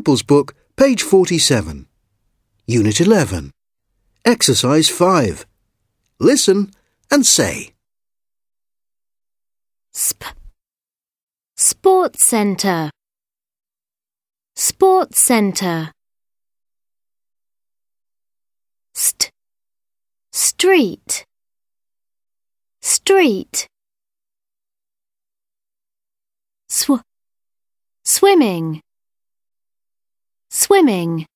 Pupils Book, page 47. Unit 11. Exercise 5. Listen and say. Sports centre. Sports centre. Street. Street. Swimming. Swimming.